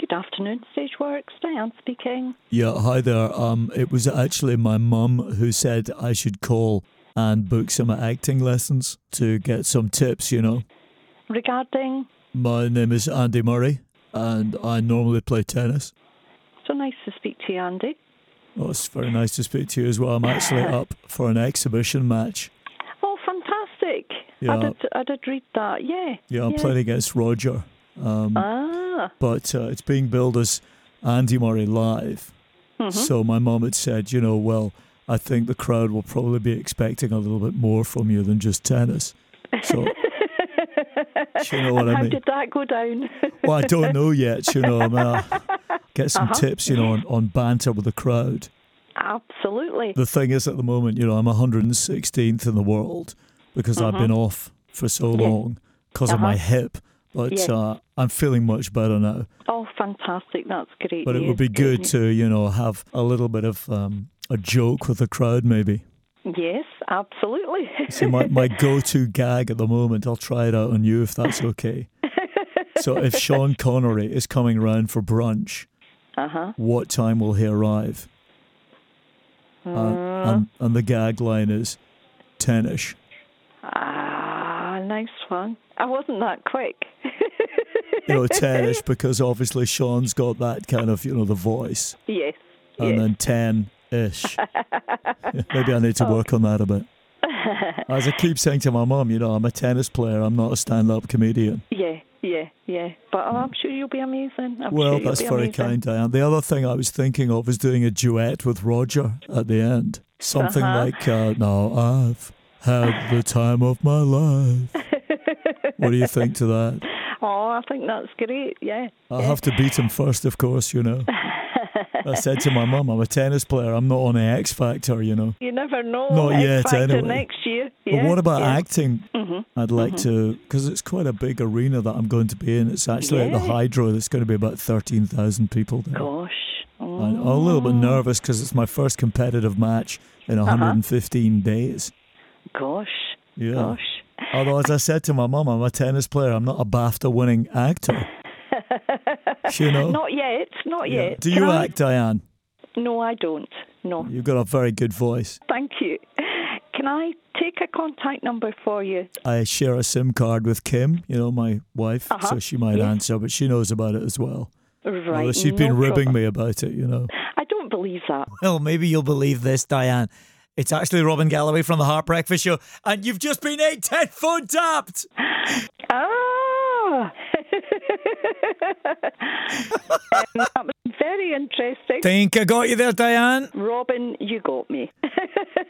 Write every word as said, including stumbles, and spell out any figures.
Good afternoon, Stageworks. Diane speaking. Yeah, hi there. Um, it was actually my mum who said I should call and book some acting lessons to get some tips, you know. Regarding? My name is Andy Murray, and I normally play tennis. So nice to speak to you, Andy. Oh, it's very nice to speak to you as well. I'm actually up for an exhibition match. Oh, fantastic. Yeah. I did, I did read that, yeah. Yeah, I'm yeah. playing against Roger. Um, ah. But uh, it's being billed as Andy Murray Live. Mm-hmm. So my mum had said, you know, well, I think the crowd will probably be expecting a little bit more from you than just tennis. So, you know what and I how mean? did that go down? Well, I don't know yet, you know. I mean, I'll get some uh-huh. tips, you know, on, on banter with the crowd. Absolutely. The thing is, at the moment, you know, I'm one hundred sixteenth in the world because mm-hmm. I've been off for so yeah. long because uh-huh. of my hip. But yeah. uh, I'm feeling much better now. Oh, fantastic. That's great. But it yes, would be good great. to, you know, have a little bit of um, a joke with the crowd, maybe. Yes, absolutely. See, my, my go-to gag at the moment, I'll try it out on you if that's okay. So if Sean Connery is coming round for brunch, uh-huh. what time will he arrive? Uh, uh, and, and the gag line is ten-ish. Ah, nice one. I wasn't that quick. You know, ten-ish because obviously Sean's got that kind of, you know, the voice. Yes. And yes. then ten-ish. Maybe I need to work on that a bit. As I keep saying to my mum, you know, I'm a tennis player. I'm not a stand-up comedian. Yeah, yeah, yeah. But oh, I'm sure you'll be amazing. I'm well, sure you'll that's be very amazing. kind, Diane. The other thing I was thinking of is doing a duet with Roger at the end. Something uh-huh. like, uh, now I've had the time of my life. What do you think to that? Oh, I think that's great, yeah. I'll yeah. have to beat him first, of course, you know. I said to my mum, I'm a tennis player. I'm not on the X Factor, you know. You never know. Not X yet, Factor anyway. next year. Yeah, but what about yeah. acting? Mm-hmm. I'd like mm-hmm. to, because it's quite a big arena that I'm going to be in. It's actually yeah. at the Hydro. There's going to be about thirteen thousand people there. Gosh. Mm. I'm a little bit nervous because it's my first competitive match in one hundred fifteen uh-huh. days. Gosh. Yeah. Gosh. Although, as I said to my mum, I'm a tennis player. I'm not a BAFTA-winning actor. You know? Not yet. Not yeah. yet. Do Can you I... act, Diane? No, I don't. No. You've got a very good voice. Thank you. Can I take a contact number for you? I share a SIM card with Kim, you know, my wife, uh-huh. so she might yes. answer, but she knows about it as well. Right. Although she's no been ribbing problem. me about it, you know. I don't believe that. Well, maybe you'll believe this, Diane. It's actually Robin Galloway from the Heart Breakfast Show, and you've just been eight ten phone tapped. Ah. um, that was very interesting. Think I got you there, Diane? Robin, you got me.